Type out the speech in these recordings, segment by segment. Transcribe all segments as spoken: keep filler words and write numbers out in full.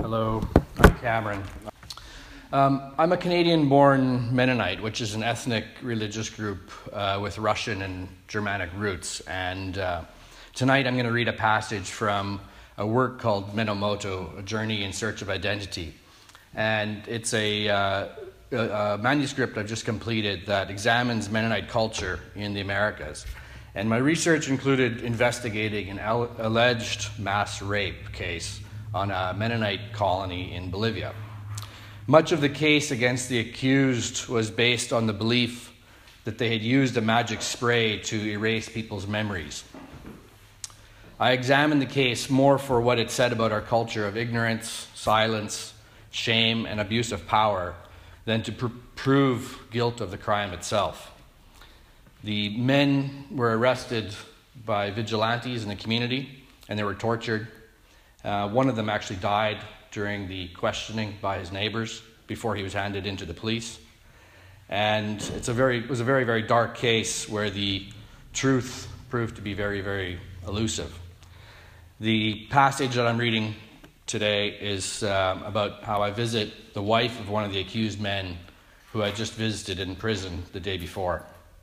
Hello, I'm Cameron. Um, I'm a Canadian-born Mennonite, which is an ethnic religious group uh, with Russian and Germanic roots. And uh, tonight I'm going to read a passage from a work called Menomoto, A Journey in Search of Identity. And it's a, uh, a, a manuscript I've just completed that examines Mennonite culture in the Americas. And my research included investigating an al- alleged mass rape case on a Mennonite colony in Bolivia. Much of the case against the accused was based on the belief that they had used a magic spray to erase people's memories. I examined the case more for what it said about our culture of ignorance, silence, shame, and abuse of power than to pr- prove guilt of the crime itself. The men were arrested by vigilantes in the community, and they were tortured. Uh, one of them actually died during the questioning by his neighbors before he was handed into the police. And it's a very, it was a very, very dark case where the truth proved to be very, very elusive. The passage that I'm reading today is um, about how I visit the wife of one of the accused men who I just visited in prison the day before.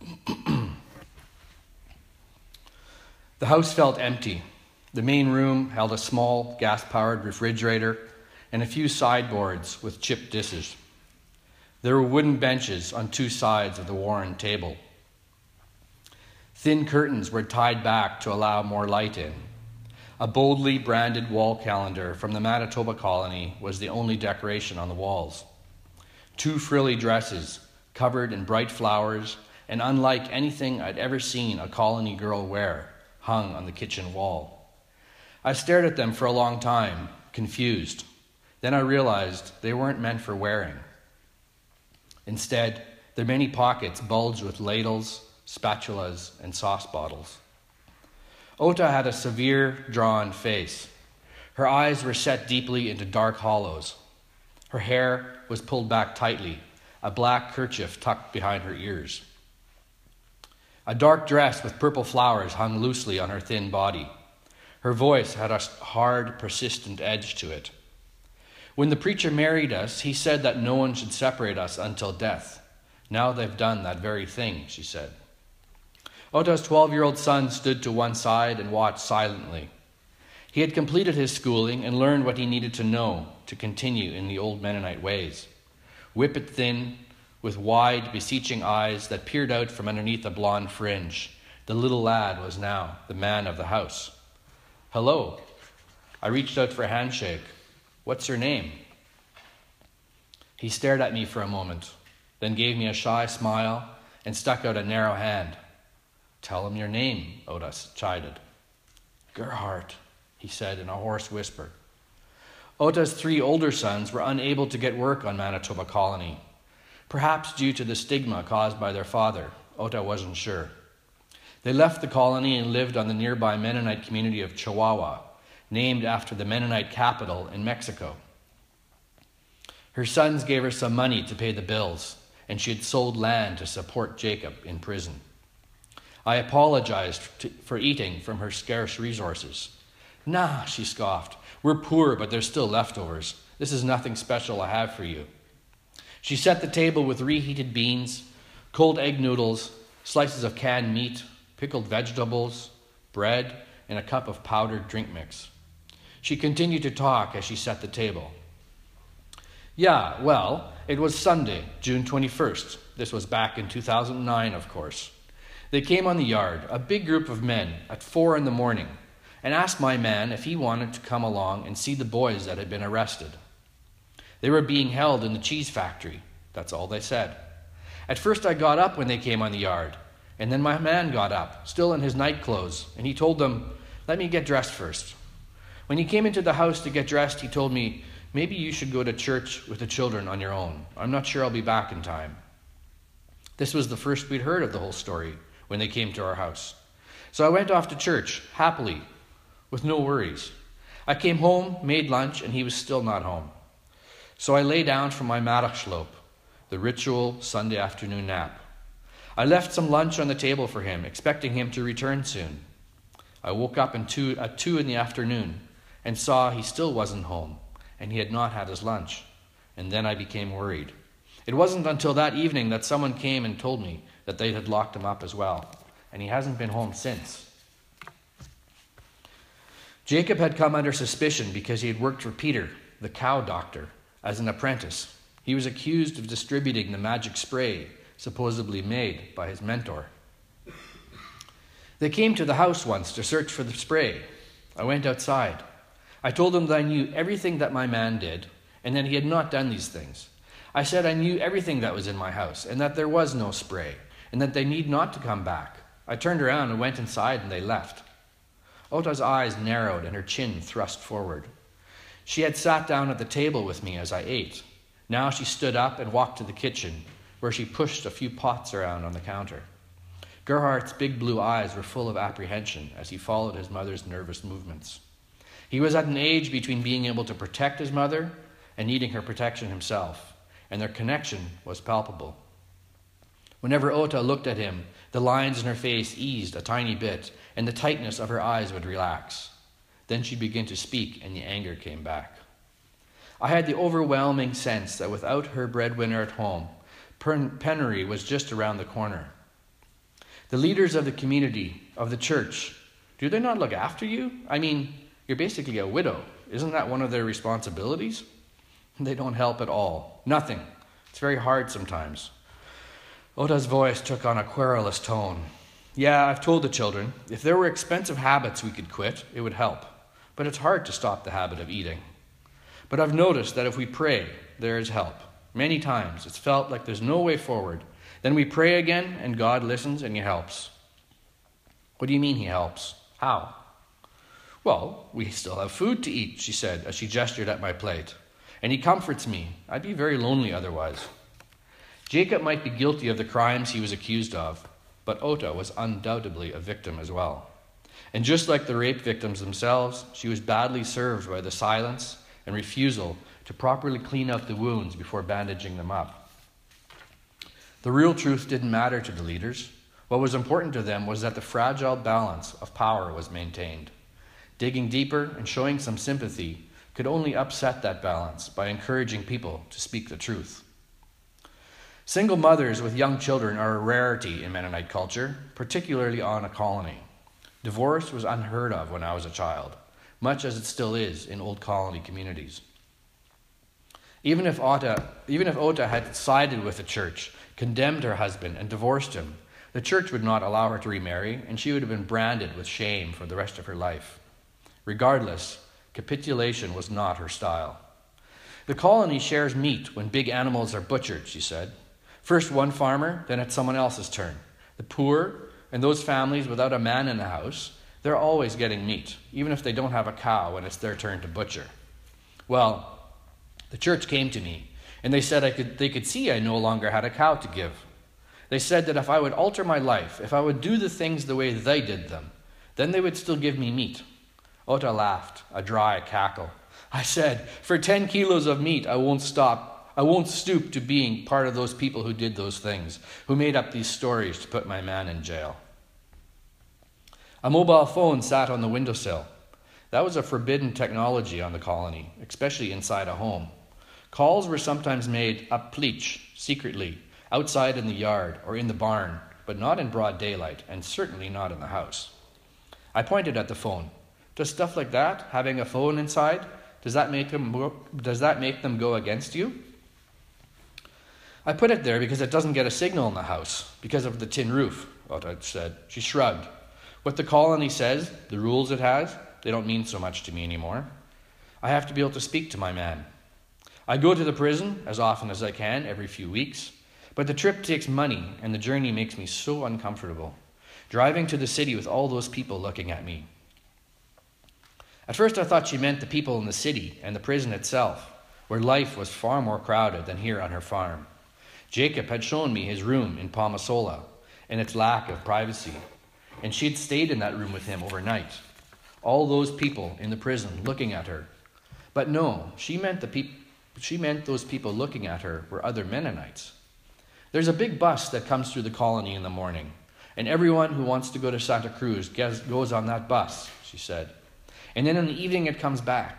The house felt empty. The main room held a small gas-powered refrigerator and a few sideboards with chipped dishes. There were wooden benches on two sides of the worn table. Thin curtains were tied back to allow more light in. A boldly branded wall calendar from the Manitoba colony was the only decoration on the walls. Two frilly dresses, covered in bright flowers and unlike anything I'd ever seen a colony girl wear, hung on the kitchen wall. I stared at them for a long time, confused. Then I realized they weren't meant for wearing. Instead, their many pockets bulged with ladles, spatulas, and sauce bottles. Ota had a severe, drawn face. Her eyes were set deeply into dark hollows. Her hair was pulled back tightly, a black kerchief tucked behind her ears. A dark dress with purple flowers hung loosely on her thin body. Her voice had a hard, persistent edge to it. When the preacher married us, he said that no one should separate us until death. Now they've done that very thing, she said. Ota's twelve-year-old son stood to one side and watched silently. He had completed his schooling and learned what he needed to know to continue in the old Mennonite ways. Whippet thin, with wide, beseeching eyes that peered out from underneath a blonde fringe, the little lad was now the man of the house. Hello. I reached out for a handshake. What's your name? He stared at me for a moment, then gave me a shy smile and stuck out a narrow hand. Tell him your name, Ota chided. Gerhardt, he said in a hoarse whisper. Ota's three older sons were unable to get work on Manitoba colony, perhaps due to the stigma caused by their father. Ota wasn't sure. They left the colony and lived on the nearby Mennonite community of Chihuahua, named after the Mennonite capital in Mexico. Her sons gave her some money to pay the bills, and she had sold land to support Jacob in prison. I apologized to, for eating from her scarce resources. Nah, she scoffed. We're poor, but there's still leftovers. This is nothing special I have for you. She set the table with reheated beans, cold egg noodles, slices of canned meat, pickled vegetables, bread, and a cup of powdered drink mix. She continued to talk as she set the table. Yeah, well, it was Sunday, June twenty-first. This was back in two thousand nine, of course. They came on the yard, a big group of men, at four in the morning, and asked my man if he wanted to come along and see the boys that had been arrested. They were being held in the cheese factory. That's all they said. At first I got up when they came on the yard, and then my man got up, still in his night clothes, and he told them, let me get dressed first. When he came into the house to get dressed, he told me, maybe you should go to church with the children on your own. I'm not sure I'll be back in time. This was the first we'd heard of the whole story when they came to our house. So I went off to church, happily, with no worries. I came home, made lunch, and he was still not home. So I lay down for my Marachschloop, the ritual Sunday afternoon nap. I left some lunch on the table for him, expecting him to return soon. I woke up in two, at two in the afternoon and saw he still wasn't home, and he had not had his lunch. And then I became worried. It wasn't until that evening that someone came and told me that they had locked him up as well, and he hasn't been home since. Jacob had come under suspicion because he had worked for Peter, the cow doctor, as an apprentice. He was accused of distributing the magic spray supposedly made by his mentor. They came to the house once to search for the spray. I went outside. I told them that I knew everything that my man did, and that he had not done these things. I said I knew everything that was in my house, and that there was no spray, and that they need not to come back. I turned around and went inside, and they left. Ota's eyes narrowed, and her chin thrust forward. She had sat down at the table with me as I ate. Now she stood up and walked to the kitchen, where she pushed a few pots around on the counter. Gerhardt's big blue eyes were full of apprehension as he followed his mother's nervous movements. He was at an age between being able to protect his mother and needing her protection himself, and their connection was palpable. Whenever Ota looked at him, the lines in her face eased a tiny bit, and the tightness of her eyes would relax. Then she'd begin to speak, and the anger came back. I had the overwhelming sense that without her breadwinner at home, penury was just around the corner. The leaders of the community, of the church, do they not look after you? I mean, you're basically a widow. Isn't that one of their responsibilities? They don't help at all. Nothing. It's very hard sometimes. Ota's voice took on a querulous tone. Yeah, I've told the children, if there were expensive habits we could quit, it would help. But it's hard to stop the habit of eating. But I've noticed that if we pray, there is help. Many times it's felt like there's no way forward. Then we pray again, and God listens, and he helps. What do you mean he helps? How? Well, we still have food to eat, she said, as she gestured at my plate. And he comforts me. I'd be very lonely otherwise. Jacob might be guilty of the crimes he was accused of, but Ota was undoubtedly a victim as well. And just like the rape victims themselves, she was badly served by the silence and refusal to properly clean up the wounds before bandaging them up. The real truth didn't matter to the leaders. What was important to them was that the fragile balance of power was maintained. Digging deeper and showing some sympathy could only upset that balance by encouraging people to speak the truth. Single mothers with young children are a rarity in Mennonite culture, particularly on a colony. Divorce was unheard of when I was a child, much as it still is in old colony communities. Even if Ota, even if Ota had sided with the church, condemned her husband, and divorced him, the church would not allow her to remarry, and she would have been branded with shame for the rest of her life. Regardless, capitulation was not her style. The colony shares meat when big animals are butchered, she said. First one farmer, then it's someone else's turn. The poor and those families without a man in the house, they're always getting meat, even if they don't have a cow when it's their turn to butcher. Well, the church came to me, and they said I could, they could see I no longer had a cow to give. They said that if I would alter my life, if I would do the things the way they did them, then they would still give me meat. Ota laughed, a dry cackle. I said, for ten kilos of meat, I won't stop. I won't stoop to being part of those people who did those things, who made up these stories to put my man in jail. A mobile phone sat on the windowsill. That was a forbidden technology on the colony, especially inside a home. Calls were sometimes made up pleach, secretly, outside in the yard or in the barn, but not in broad daylight, and certainly not in the house. I pointed at the phone. Does stuff like that, having a phone inside, does that make them, does that make them go against you? I put it there because it doesn't get a signal in the house, because of the tin roof, Ota said. She shrugged. What the colony says, the rules it has, they don't mean so much to me anymore. I have to be able to speak to my man. I go to the prison as often as I can, every few weeks, but the trip takes money, and the journey makes me so uncomfortable. Driving to the city with all those people looking at me. At first I thought she meant the people in the city and the prison itself, where life was far more crowded than here on her farm. Jacob had shown me his room in Palmasola and its lack of privacy, and she had stayed in that room with him overnight. All those people in the prison looking at her. But no, she meant the peop- she meant those people looking at her were other Mennonites. There's a big bus that comes through the colony in the morning, and everyone who wants to go to Santa Cruz goes on that bus, she said. And then in the evening it comes back.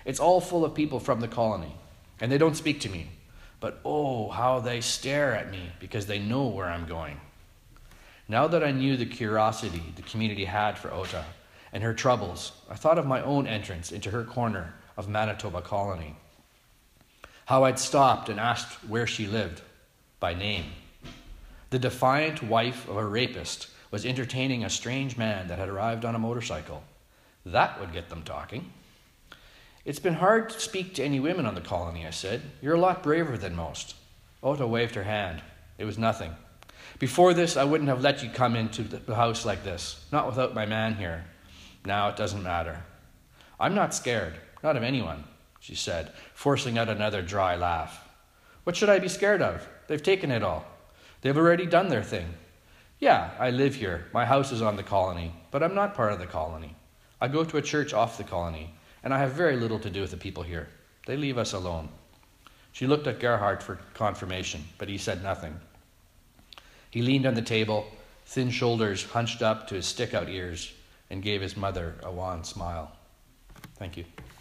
It's all full of people from the colony, and they don't speak to me. But oh, how they stare at me because they know where I'm going. Now that I knew the curiosity the community had for Ota and her troubles, I thought of my own entrance into her corner of Manitoba colony. How I'd stopped and asked where she lived, by name. The defiant wife of a rapist was entertaining a strange man that had arrived on a motorcycle. That would get them talking. It's been hard to speak to any women on the colony, I said. You're a lot braver than most. Ota waved her hand. It was nothing. Before this, I wouldn't have let you come into the house like this, not without my man here. Now it doesn't matter. I'm not scared, not of anyone, she said, forcing out another dry laugh. What should I be scared of? They've taken it all. They've already done their thing. Yeah, I live here. My house is on the colony, but I'm not part of the colony. I go to a church off the colony, and I have very little to do with the people here. They leave us alone. She looked at Gerhard for confirmation, but he said nothing. He leaned on the table, thin shoulders hunched up to his stick-out ears, and gave his mother a wan smile. Thank you.